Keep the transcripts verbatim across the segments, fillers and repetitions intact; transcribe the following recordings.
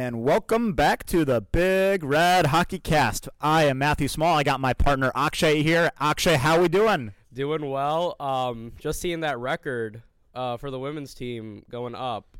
And welcome back to the Big Red Hockey Cast. I am Matthew Small. I got my partner Akshay here. Akshay, how we doing? Doing well. Um, just seeing that record uh, for the women's team going up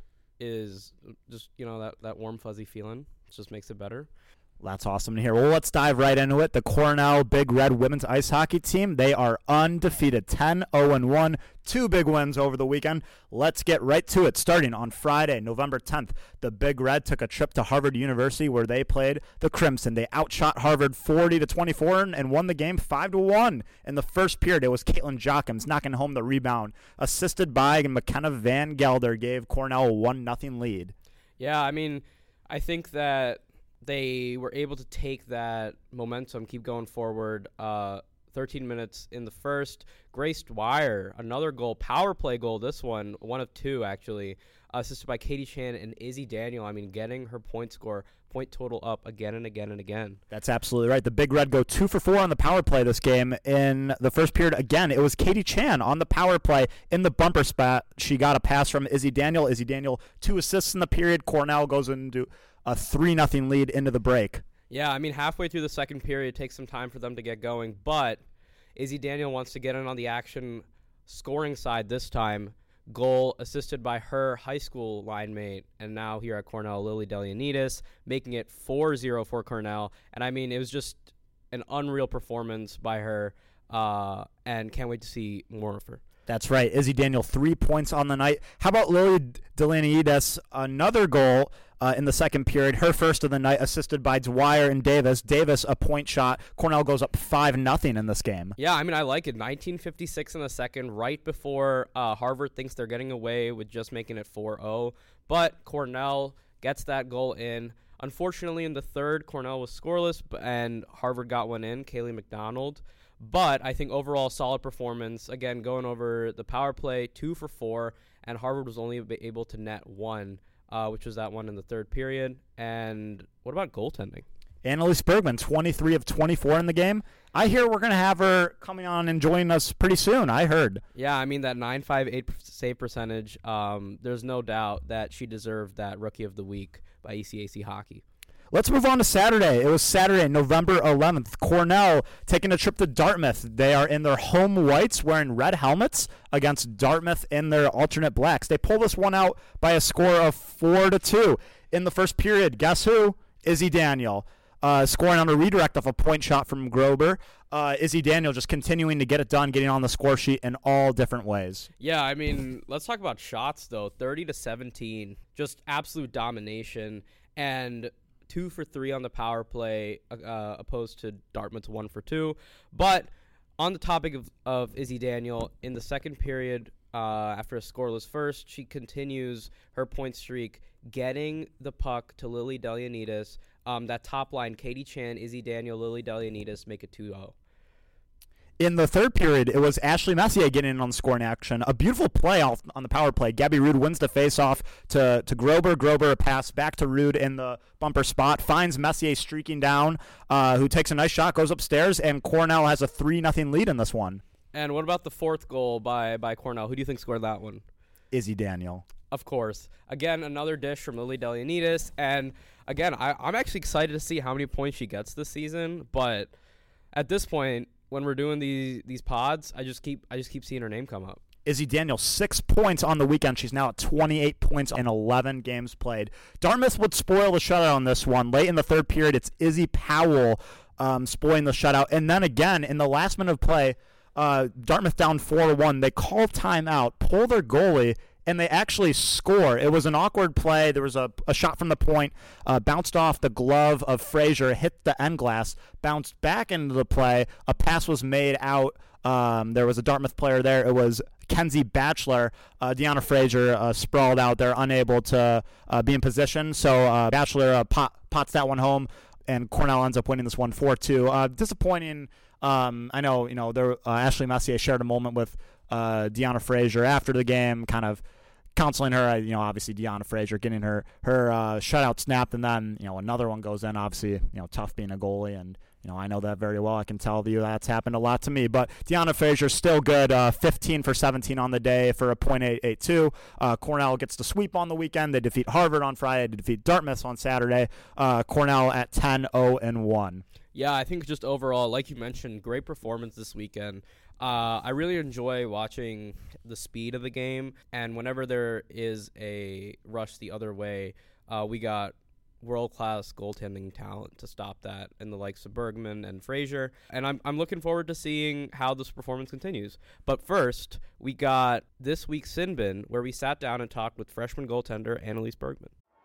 is just, you know, that, that warm, fuzzy feeling. It just makes it better. That's awesome to hear. Well, let's dive right into it. The Cornell Big Red women's ice hockey team, they are undefeated, ten oh and one, two big wins over the weekend. Let's get right to it. Starting on Friday, November tenth, the Big Red took a trip to Harvard University where they played the Crimson. They outshot Harvard forty to twenty-four and won the game five to one. In the first period, it was Caitlin Jochims knocking home the rebound. Assisted by McKenna Van Gelder, gave Cornell a one nothing lead. Yeah, I mean, I think that they were able to take that momentum, keep going forward. Uh, thirteen minutes in the first. Grace Dwyer, another goal, power play goal, this one, one of two actually, assisted by Katie Chan and Izzy Daniel. I mean, getting her point score, point total up again and again and again. That's absolutely right. The Big Red go two for four on the power play this game. In the first period, again, it was Katie Chan on the power play in the bumper spot. She got a pass from Izzy Daniel. Izzy Daniel, two assists in the period. Cornell goes into a three nothing lead into the break. Yeah, I mean, halfway through the second period, it takes some time for them to get going, but Izzy Daniel wants to get in on the action scoring side this time. Goal assisted by her high school line mate, and now here at Cornell, Lily Delianidis, making it four zero for Cornell. And, I mean, it was just an unreal performance by her, uh, and can't wait to see more of her. That's right. Izzy Daniel, three points on the night. How about Lily Delianidis? Another goal uh, in the second period. Her first of the night, assisted by Dwyer and Davis. Davis, a point shot. Cornell goes up five nothing in this game. Yeah, I mean, I like it. nineteen fifty-six in the second, right before uh, Harvard thinks they're getting away with just making it four oh. But Cornell gets that goal in. Unfortunately, in the third, Cornell was scoreless, and Harvard got one in, Kaylee McDonald. But I think overall solid performance. Again, going over the power play, two for four, and Harvard was only able to net one, uh, which was that one in the third period. And what about goaltending? Annalise Bergman, twenty-three of twenty-four in the game. I hear we're going to have her coming on and joining us pretty soon, I heard. Yeah, I mean, that nine five eight save percentage, um, there's no doubt that she deserved that Rookie of the Week by E C A C Hockey. Let's move on to Saturday. It was Saturday, November eleventh. Cornell taking a trip to Dartmouth. They are in their home whites wearing red helmets against Dartmouth in their alternate blacks. They pull this one out by a score of four to two. In the first period, guess who? Izzy Daniel. Uh, scoring on a redirect off a point shot from Grober. Uh, Izzy Daniel just continuing to get it done, getting on the score sheet in all different ways. Yeah, I mean, let's talk about shots, though. thirty to seventeen, just absolute domination. And two for three on the power play, uh, opposed to Dartmouth's one for two. But on the topic of, of Izzy Daniel, in the second period, uh, after a scoreless first, she continues her point streak, getting the puck to Lily Delianidis. Um, that top line, Katie Chan, Izzy Daniel, Lily Delianidis, make it two oh. In the third period, it was Ashley Messier getting in on the scoring action. A beautiful play off on the power play. Gabby Rude wins the faceoff to, to Grober. Grober a pass back to Rude in the bumper spot. Finds Messier streaking down, uh, who takes a nice shot, goes upstairs, and Cornell has a three nothing lead in this one. And what about the fourth goal by, by Cornell? Who do you think scored that one? Izzy Daniel. Of course. Again, another dish from Lily Delianidis. And, again, I, I'm actually excited to see how many points she gets this season. But at this point, when we're doing these these pods, I just keep I just keep seeing her name come up. Izzy Daniel, six points on the weekend. She's now at twenty-eight points in eleven games played. Dartmouth would spoil the shutout on this one. Late in the third period, it's Izzy Powell um, spoiling the shutout. And then again, in the last minute of play, uh, Dartmouth down four to one. They call timeout, pull their goalie, and they actually score. It was an awkward play. There was a, a shot from the point, uh, bounced off the glove of Frazier, hit the end glass, bounced back into the play. A pass was made out. Um, there was a Dartmouth player there. It was Kenzie Batchelor. Uh, Deanna Frazier uh, sprawled out there, unable to uh, be in position. So uh, Batchelor uh, pot, pots that one home, and Cornell ends up winning this one four two. Uh, disappointing. Um, I know, you know, there, uh, Ashley Messier shared a moment with Uh, Deanna Frazier after the game, kind of counseling her. You know, obviously Deanna Frazier getting her her uh, shutout snapped, and then you know another one goes in. Obviously, you know, tough being a goalie and you know, I know that very well. I can tell you that's happened a lot to me. But Deanna Frazier still good, uh, fifteen for seventeen on the day for a point eight eight two. Uh, Cornell gets to sweep on the weekend. They defeat Harvard on Friday. They defeat Dartmouth on Saturday. Uh, Cornell at ten oh and one. Yeah, I think just overall, like you mentioned, great performance this weekend. Uh, I really enjoy watching the speed of the game, and whenever there is a rush the other way, uh, we got world-class goaltending talent to stop that in the likes of Bergman and Frazier, and I'm I'm looking forward to seeing how this performance continues. But first, we got this week's Sin Bin, where we sat down and talked with freshman goaltender Annalise Bergman.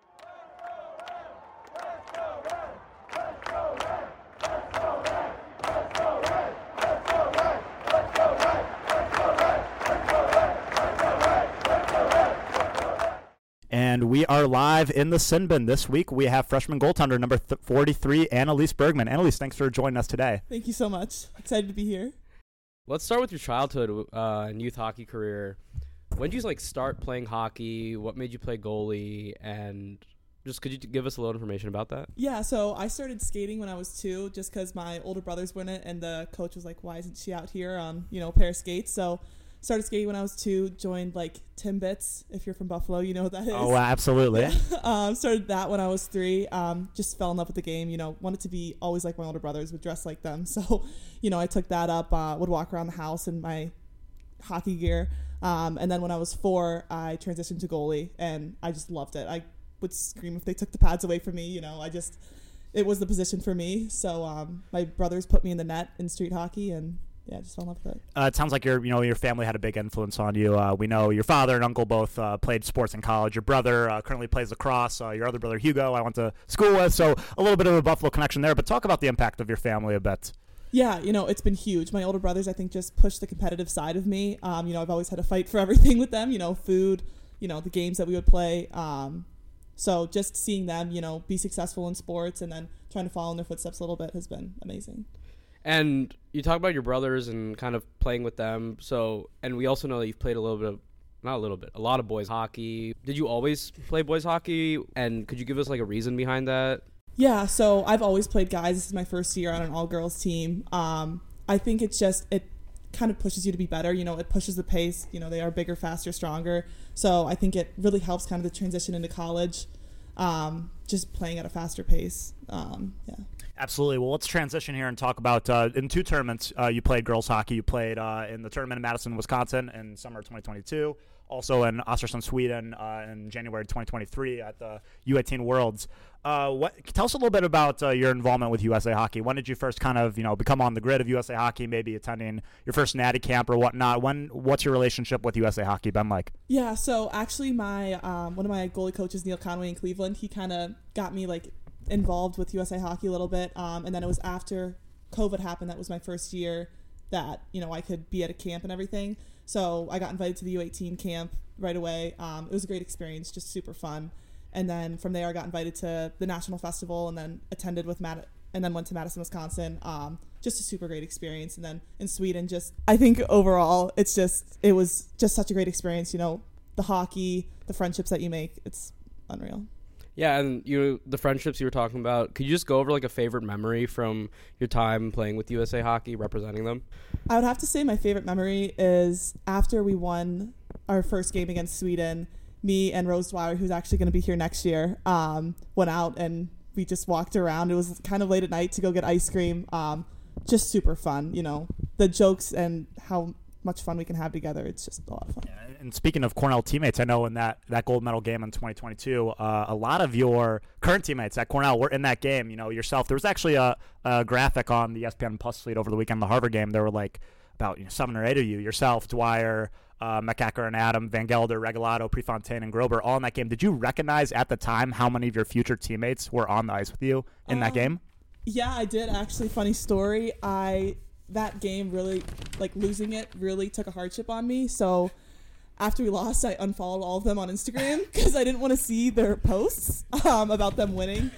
And we are live in the Sin Bin. This week we have freshman goaltender number th- forty-three, Annalise Bergman. Annalise, thanks for joining us today. Thank you so much. Excited to be here. Let's start with your childhood uh, and youth hockey career. When did you like start playing hockey? What made you play goalie? And just could you t- give us a little information about that? Yeah, so I started skating when I was two just because my older brothers were in it, and the coach was like, why isn't she out here on, you know, a pair of skates? So started skating when I was two, joined like Timbits. If you're from Buffalo, you know what that is. Oh, absolutely. Yeah. um, started that when I was three. Um, just fell in love with the game. You know, wanted to be always like my older brothers, would dress like them. So, you know, I took that up. Uh, would walk around the house in my hockey gear. Um, and then when I was four, I transitioned to goalie, and I just loved it. I would scream if they took the pads away from me. You know, I just it was the position for me. So um, my brothers put me in the net in street hockey, and yeah, I just fell in love with it. Uh, it sounds like your, you know, your family had a big influence on you. Uh, we know your father and uncle both uh, played sports in college. Your brother uh, currently plays lacrosse. Uh, your other brother, Hugo, I went to school with. So a little bit of a Buffalo connection there. But talk about the impact of your family a bit. Yeah, you know, it's been huge. My older brothers, I think, just pushed the competitive side of me. Um, you know, I've always had to fight for everything with them, you know, food, you know, the games that we would play. Um, so just seeing them, you know, be successful in sports and then trying to follow in their footsteps a little bit has been amazing. And you talk about your brothers and kind of playing with them. So, and we also know that you've played a little bit of, not a little bit, a lot of boys hockey. Did you always play boys hockey? And could you give us like a reason behind that? Yeah, so I've always played guys. This is my first year on an all-girls team. Um, I think it's just, it kind of pushes you to be better. You know, it pushes the pace. You know, they are bigger, faster, stronger. So I think it really helps kind of the transition into college, um, just playing at a faster pace. Um, yeah. Absolutely. Well, let's transition here and talk about uh, in two tournaments uh, you played girls hockey. You played uh, in the tournament in Madison, Wisconsin in summer twenty twenty-two. Also in Östersund, Sweden uh, in January twenty twenty-three at the U eighteen Worlds. Uh, what, tell us a little bit about uh, your involvement with U S A Hockey. When did you first kind of, you know, become on the grid of U S A Hockey, maybe attending your first natty camp or whatnot? When, what's your relationship with U S A Hockey been like? Yeah, so actually my um, one of my goalie coaches, Neil Conway in Cleveland, he kind of got me like involved with U S A Hockey a little bit, um, and then it was after COVID happened that was my first year that, you know, I could be at a camp and everything. So I got invited to the U eighteen camp right away. Um, it was a great experience, just super fun. And then from there I got invited to the National Festival and then attended with Matt and then went to Madison, Wisconsin. Um, just a super great experience. And then in Sweden, just I think overall it's just it was just such a great experience. You know, the hockey, the friendships that you make, it's unreal. Yeah, and you the friendships you were talking about, could you just go over like a favorite memory from your time playing with U S A Hockey, representing them? I would have to say my favorite memory is after we won our first game against Sweden, me and Rose Dwyer, who's actually going to be here next year, um, went out and we just walked around. It was kind of late at night to go get ice cream. Um, just super fun, you know, the jokes and how much fun we can have together. It's just a lot of fun. Yeah, and speaking of Cornell teammates, I know in that, that gold medal game in twenty twenty-two, uh, a lot of your current teammates at Cornell were in that game. You know, yourself, there was actually a, a graphic on the E S P N Plus feed over the weekend, the Harvard game. There were like about you know, seven or eight of you, yourself, Dwyer, uh, McEacker and Adam, Van Gelder, Regalado, Prefontaine, and Grober, all in that game. Did you recognize at the time how many of your future teammates were on the ice with you in um, that game? Yeah, I did. Actually, funny story. I that game really, like losing it, really took a hardship on me. So after we lost, I unfollowed all of them on Instagram because I didn't want to see their posts um, about them winning.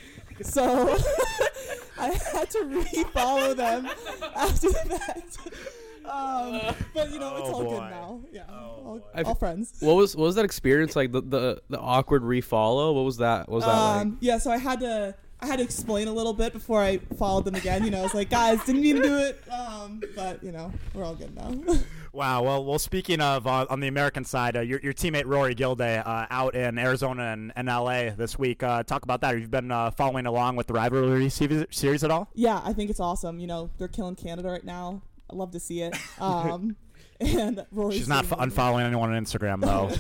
So I had to re-follow them after that. Um, but you know, it's oh all boy. good now. Yeah, Oh all, I've- all friends. What was what was that experience like? The the, the awkward refollow. What was that? What was that Um, like? yeah, so I had to I had to explain a little bit before I followed them again. You know, I was like, guys, didn't mean to do it. Um, but, you know, we're all good now. Wow. Well, well. Speaking of uh, on the American side, uh, your your teammate Rory Gilday uh, out in Arizona and, and L A this week. Uh, talk about that. Have you been uh, following along with the rivalry series at all? Yeah, I think it's awesome. You know, they're killing Canada right now. I love to see it. Um, and Rory's She's not f- unfollowing anyone on Instagram though.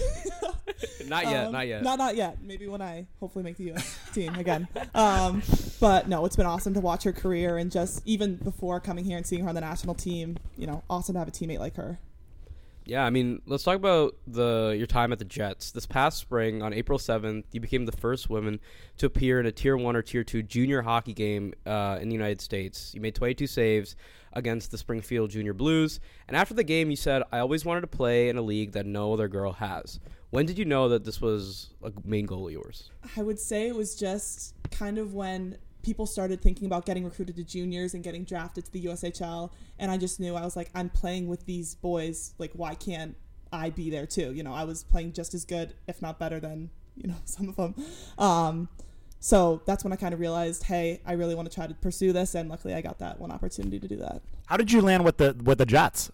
Not yet, um, not yet. Not not yet. Maybe when I hopefully make the U S team again. Um, but no, it's been awesome to watch her career, and just even before coming here and seeing her on the national team, you know, awesome to have a teammate like her. Yeah, I mean, let's talk about the your time at the Jets. This past spring, on April seventh, you became the first woman to appear in a Tier one or Tier two junior hockey game uh, in the United States. You made twenty-two saves against the Springfield Junior Blues, and after the game, you said, "I always wanted to play in a league that no other girl has." When did you know that this was a main goal of yours? I would say it was just kind of when people started thinking about getting recruited to juniors and getting drafted to the U S H L, and I just knew, I was like, I'm playing with these boys, like, why can't I be there too? You know, I was playing just as good, if not better than, you know, some of them. Um, so that's when I kind of realized, hey, I really want to try to pursue this, and luckily I got that one opportunity to do that. How did you land with the with the Jets?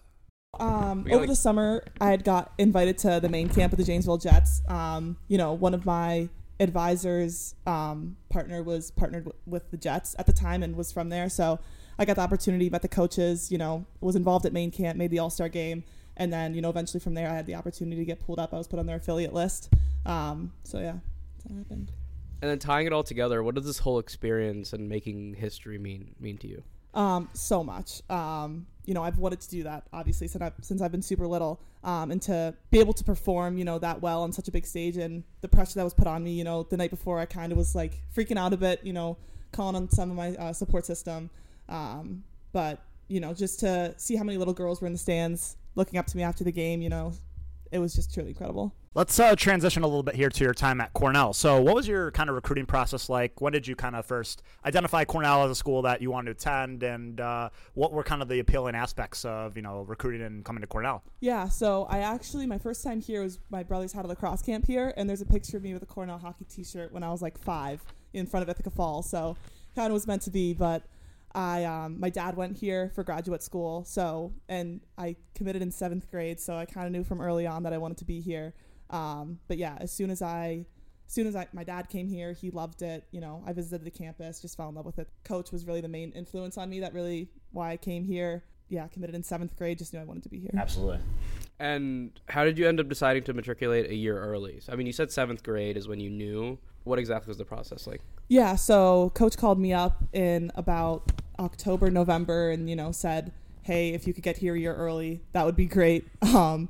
Um, over like- the summer, I had got invited to the main camp of the Janesville Jets. Um, you know, one of my advisors' um, partner was partnered w- with the Jets at the time and was from there. So I got the opportunity, met the coaches, you know, was involved at main camp, made the All-Star game. And then, you know, eventually from there, I had the opportunity to get pulled up. I was put on their affiliate list. Um, so, yeah, that's how it happened. And then tying it all together, what does this whole experience and making history mean mean to you? Um, so much. Um, you know, I've wanted to do that, obviously, since I've, since I've been super little. Um, and to be able to perform, you know, that well on such a big stage, and the pressure that was put on me, you know, the night before, I kind of was, like, freaking out a bit, you know, calling on some of my uh, support system. Um, but, you know, just to see how many little girls were in the stands looking up to me after the game, you know, it was just truly incredible. Let's uh, transition a little bit here to your time at Cornell. So what was your kind of recruiting process like? When did you kind of first identify Cornell as a school that you wanted to attend, and uh, what were kind of the appealing aspects of, you know, recruiting and coming to Cornell? Yeah, so I actually, my first time here was my brothers had a lacrosse camp here, and there's a picture of me with a Cornell hockey t-shirt when I was like five in front of Ithaca Falls. So kind of was meant to be, but I, um, my dad went here for graduate school, so, and I committed in seventh grade, so I kind of knew from early on that I wanted to be here. Um, but yeah, as soon as I, as soon as I, my dad came here, he loved it. You know, I visited the campus, just fell in love with it. Coach was really the main influence on me. That really why I came here. Yeah, committed in seventh grade, just knew I wanted to be here. Absolutely. And how did you end up deciding to matriculate a year early? So, I mean, you said seventh grade is when you knew. What exactly was the process like? Yeah, so coach called me up in about October, November, and, you know, said, hey, if you could get here a year early, that would be great. Um,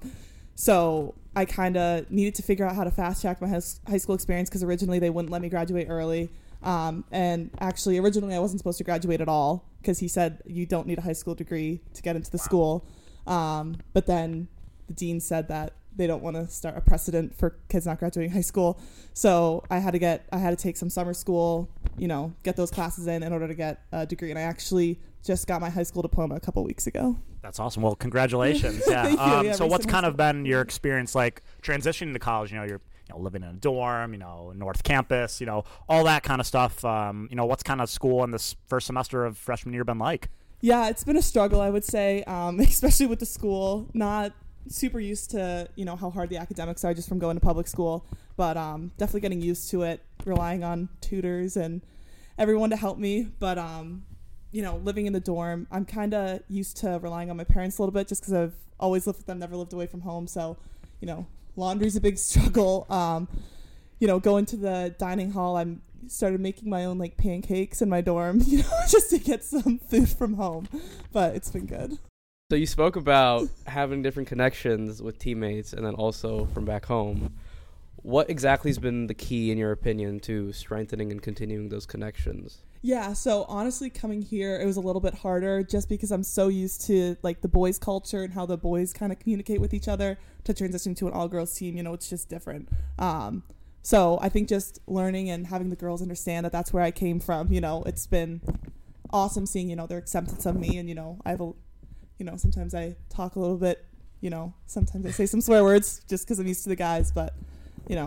so I kind of needed to figure out how to fast track my high school experience, because originally they wouldn't let me graduate early. Um, and actually, originally I wasn't supposed to graduate at all, because he said you don't need a high school degree to get into the school. Um, but then the dean said that they don't want to start a precedent for kids not graduating high school. So I had to get, I had to take some summer school, you know, get those classes in in order to get a degree. And I actually just got my high school diploma a couple weeks ago. That's awesome. Well, congratulations. Yeah. Thank you. Um, Yeah, so what's recent kind high of been your experience like transitioning to college? You know, you're you know, living in a dorm, you know, North Campus, you know, all that kind of stuff. Um, you know, what's kind of school in this first semester of freshman year been like? Yeah, it's been a struggle, I would say, um, especially with the school. Not super used to, you know, how hard the academics are just from going to public school, but um, definitely getting used to it, relying on tutors and everyone to help me. But, um, you know, living in the dorm, I'm kind of used to relying on my parents a little bit, just because I've always lived with them, never lived away from home. So, you know, laundry's a big struggle. Um, you know, going to the dining hall, I'm started making my own like pancakes in my dorm, you know, just to get some food from home. But it's been good. So you spoke about having different connections with teammates and then also from back home. What exactly has been the key, in your opinion, to strengthening and continuing those connections? Yeah, so honestly, coming here, it was a little bit harder just because I'm so used to like the boys' culture and how the boys kind of communicate with each other, to transition to an all-girls team. You know, it's just different. Um, so I think just learning and having the girls understand that that's where I came from. You know, it's been awesome seeing, you know, their acceptance of me, and, you know, I have a, you know, sometimes I talk a little bit, you know, sometimes I say some swear words just because I'm used to the guys, but, you know,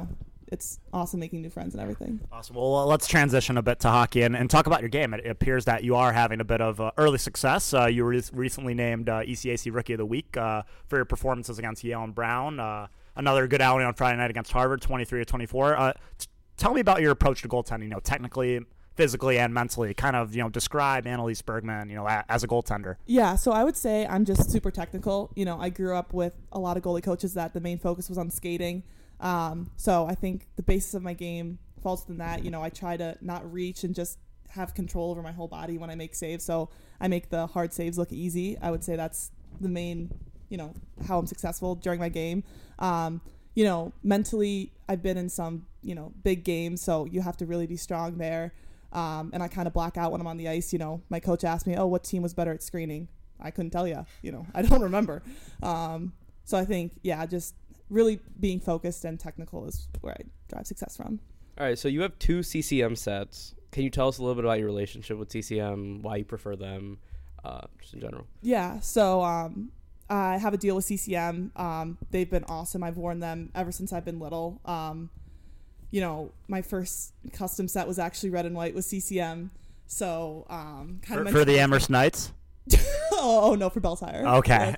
it's awesome making new friends and everything. Awesome. Well, let's transition a bit to hockey and, and talk about your game. It, it appears that you are having a bit of uh, early success. Uh, you were re- recently named uh, E C A C Rookie of the Week uh, for your performances against Yale and Brown. Uh, another good outing on Friday night against Harvard, twenty-three to twenty-four. Uh, t- tell me about your approach to goaltending, you know, technically, physically, and mentally. Kind of, you know, describe Annalise Bergman, you know, a, as a goaltender. Yeah, so I would say I'm just super technical. You know, I grew up with a lot of goalie coaches that the main focus was on skating. Um, so I think the basis of my game falls within that. You know, I try to not reach and just have control over my whole body when I make saves. So I make the hard saves look easy. I would say that's the main, you know, how I'm successful during my game. Um, you know, mentally, I've been in some, you know, big games, so you have to really be strong there. Um, and I kind of black out when I'm on the ice. You know, my coach asked me, oh, what team was better at screening? I couldn't tell you. You know, I don't remember. Um, so I think, yeah, just really being focused and technical is where I drive success from. All right, so you have two C C M sets. Can you tell us a little bit about your relationship with C C M, why you prefer them, uh, just in general? Yeah, so um, I have a deal with C C M. Um, they've been awesome. I've worn them ever since I've been little. Um, you know, my first custom set was actually red and white with C C M. So um, kind For, of for the Amherst Knights? oh, oh, no, for Bell Tire. Okay.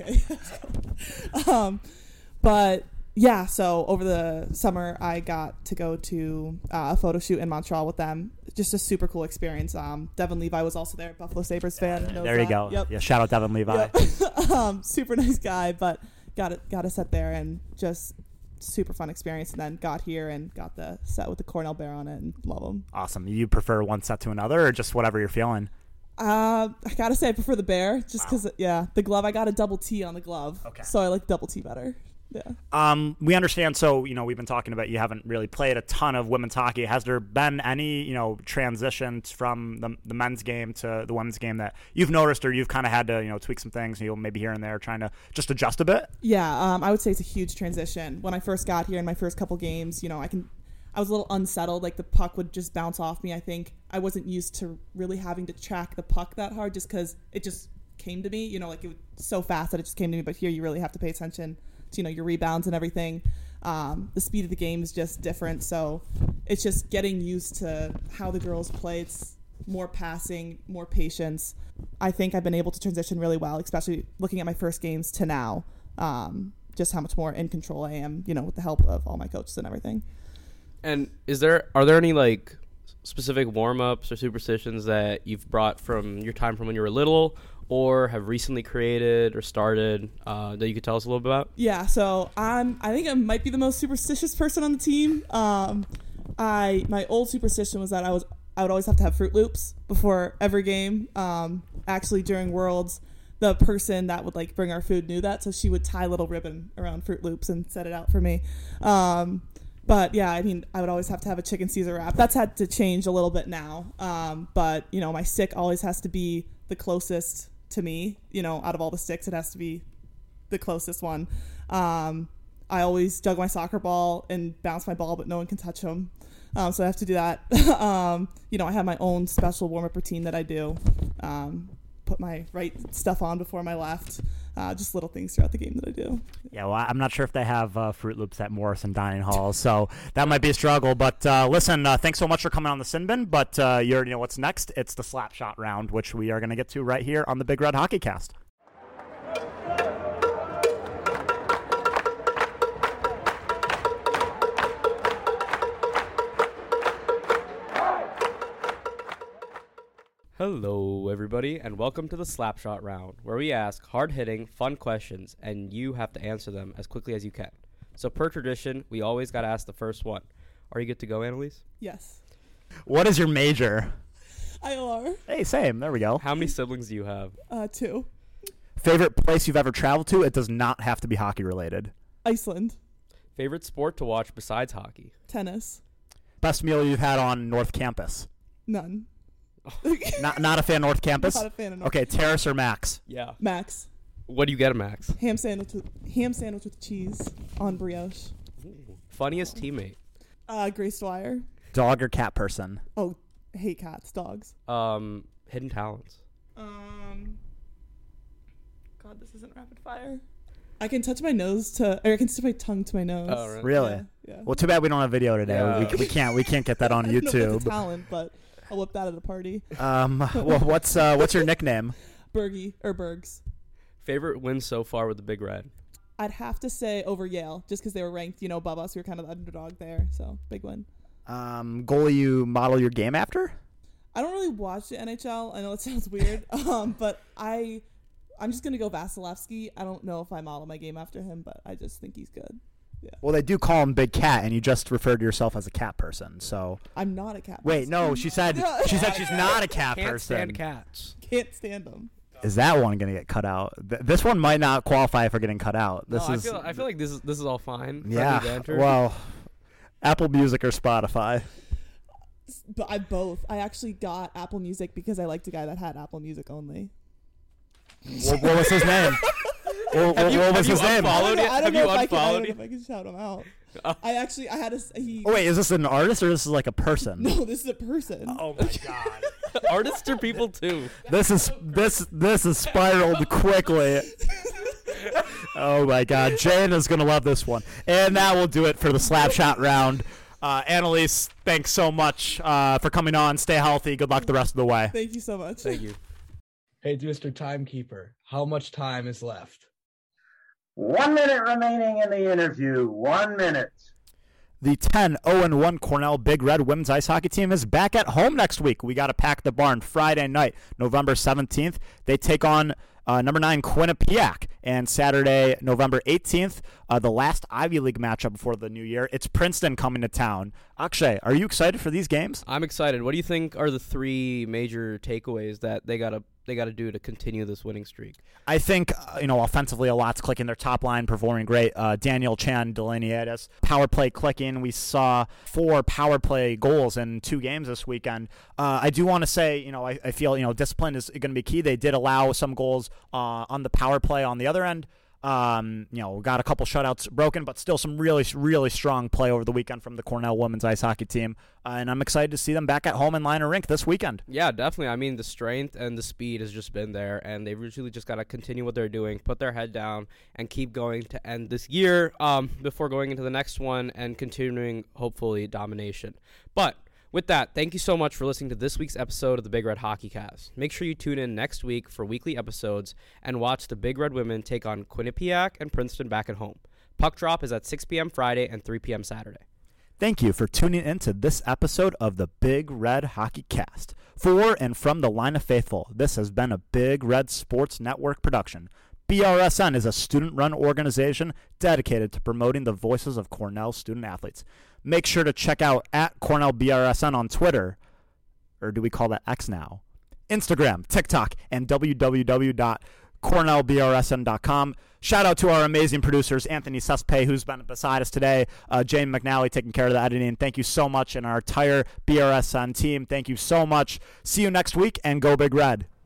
okay. um, but yeah, so over the summer, I got to go to uh, a photo shoot in Montreal with them. Just a super cool experience. Um, Devin Levi was also there, Buffalo Sabres fan. Uh, knows there you that. go. Yep. Yeah, shout out Devin Levi. Yep. um, super nice guy, but got it, got a set there and just super fun experience. And then got here and got the set with the Cornell Bear on it and love them. Awesome. You prefer one set to another or just whatever you're feeling? Uh, I gotta say I prefer the Bear just because, Wow. yeah, the glove, I got a double T on the glove. Okay. So I like double T better. Yeah. Um, we understand. So, you know, we've been talking about you haven't really played a ton of women's hockey. Has there been any, you know, transitions from the, the men's game to the women's game that you've noticed or you've kind of had to, you know, tweak some things, you know, maybe here and there trying to just adjust a bit? Yeah, um, I would say it's a huge transition. When I first got here in my first couple games, you know, I can, I was a little unsettled. Like the puck would just bounce off me. I think I wasn't used to really having to track the puck that hard just because it just came to me, you know, like it was so fast that it just came to me. But here you really have to pay attention to, you know, your rebounds and everything. Um, the speed of the game is just different. So it's just getting used to how the girls play. It's more passing, more patience. I think I've been able to transition really well, especially looking at my first games to now. Um, just how much more in control I am, you know, with the help of all my coaches and everything. And is there are there any like specific warm-ups or superstitions that you've brought from your time from when you were little or have recently created or started uh, that you could tell us a little bit about? Yeah, so I'm I think I might be the most superstitious person on the team. Um, I my old superstition was that I was I would always have to have Fruit Loops before every game. Um, actually, during Worlds, the person that would like bring our food knew that, so she would tie a little ribbon around Fruit Loops and set it out for me. Um, But yeah, I mean, I would always have to have a chicken Caesar wrap. That's had to change a little bit now. Um, but, you know, my stick always has to be the closest to me. You know, out of all the sticks, it has to be the closest one. Um, I always jug my soccer ball and bounce my ball, but no one can touch them. Um, so I have to do that. um, you know, I have my own special warm-up routine that I do. Um, put my right stuff on before my left. Uh, just little things throughout the game that I do. Yeah, well, I'm not sure if they have uh, Fruit Loops at Morrison Dining Hall, so that might be a struggle. But uh, listen, uh, thanks so much for coming on the Sin Bin. But uh, you already know what's next. It's the slap shot round, which we are going to get to right here on the Big Red Hockey Cast. Hello, everybody, and welcome to the Slapshot Round, where we ask hard-hitting, fun questions, and you have to answer them as quickly as you can. So per tradition, we always got to ask the first one. Are you good to go, Annalise? Yes. What is your major? I O R. Hey, same. There we go. How many siblings do you have? Uh, two. Favorite place you've ever traveled to? It does not have to be hockey related. Iceland. Favorite sport to watch besides hockey? Tennis. Best meal you've had on North Campus? None. not not a fan of North Campus? Not a fan of North Okay, Terrace or Max? Yeah. Max. What do you get at Max? Ham sandwich with ham sandwich with cheese on brioche. Funniest teammate? Uh, Grace Dwyer. Dog or cat person? Oh, hate cats, dogs. Um, hidden talents? Um. God, this isn't rapid fire. I can touch my nose to, or I can touch my tongue to my nose. Oh, really? Really? Yeah. yeah. Well, too bad we don't have video today. Yeah. We, we can't we can't get that on I don't know if that's YouTube. a talent, but I'll whip that at a party. Um, well, what's uh, what's your nickname? Bergie or Bergs. Favorite win so far with the Big Red? I'd have to say over Yale, just because they were ranked, you know, above us. We were kind of the underdog there, so big win. Um, goalie you model your game after? I don't really watch the N H L. I know it sounds weird, um, but I, I'm just gonna go Vasilevsky. I don't know if I model my game after him, but I just think he's good. Yeah. Well, they do call him Big Cat, and you just referred to yourself as a cat person. So I'm not a cat. wait, person. no, she said Yeah. she said she's not a cat Can't person. stand cats. Can't stand them. Is that one gonna get cut out? Th- this one might not qualify for getting cut out. This no, is I feel I feel like this is this is all fine. Friendly yeah. banter. Well, Apple Music or Spotify. But I both. I actually got Apple Music because I liked a guy that had Apple Music only. what, what was his name? What, what, you- what have was you his name? unfollowed- I don't know, I don't Have know you if I can, I don't unfollowed know him? if I can shout him out. Oh. I actually, I had a, s- he. Oh, wait, is this an artist or this is like a person? No, this is a person. Oh my god. Artists are people too. This is this this is spiraled quickly. Oh my god, Jane is gonna love this one. And that will do it for the slap shot round. Uh, Annalise, thanks so much uh, for coming on. Stay healthy. Good luck the rest of the way. Thank you so much. Thank you. Hey, Mister Timekeeper, how much time is left? One minute remaining in the interview. One minute. The ten oh one Cornell Big Red women's ice hockey team is back at home next week. We got to pack the barn Friday night, November seventeenth. They take on uh, number nine Quinnipiac. And Saturday, November eighteenth, uh, the last Ivy League matchup before the new year. It's Princeton coming to town. Akshay, are you excited for these games? I'm excited. What do you think are the three major takeaways that they gotta they gotta do to continue this winning streak? I think, uh, you know, offensively a lot's clicking. Their top line performing great. Uh, Daniel Chan delineated power play clicking. We saw four power play goals in two games this weekend. Uh, I do want to say, you know, I, I feel, you know, discipline is going to be key. They did allow some goals uh, on the power play on the other end. Um, you know, got a couple shutouts broken, but still some really, really strong play over the weekend from the Cornell women's ice hockey team. Uh, and I'm excited to see them back at home in Liner Rink this weekend. Yeah, definitely. I mean, the strength and the speed has just been there, and they've really just got to continue what they're doing, put their head down, and keep going to end this year um, before going into the next one and continuing, hopefully, domination. But with that, thank you so much for listening to this week's episode of the Big Red Hockey Cast. Make sure you tune in next week for weekly episodes and watch the Big Red women take on Quinnipiac and Princeton back at home. Puck drop is at six p.m. Friday and three p.m. Saturday. Thank you for tuning in to this episode of the Big Red Hockey Cast. For and from the Line of Faithful, this has been a Big Red Sports Network production. B R S N is a student-run organization dedicated to promoting the voices of Cornell student-athletes. Make sure to check out at Cornell B R S N on Twitter, or do we call that X now? Instagram, TikTok, and w w w dot cornell b r s n dot com. Shout out to our amazing producers, Anthony Suspay, who's been beside us today, uh, Jane McNally taking care of the editing. Thank you so much, and our entire B R S N team, thank you so much. See you next week, and go Big Red.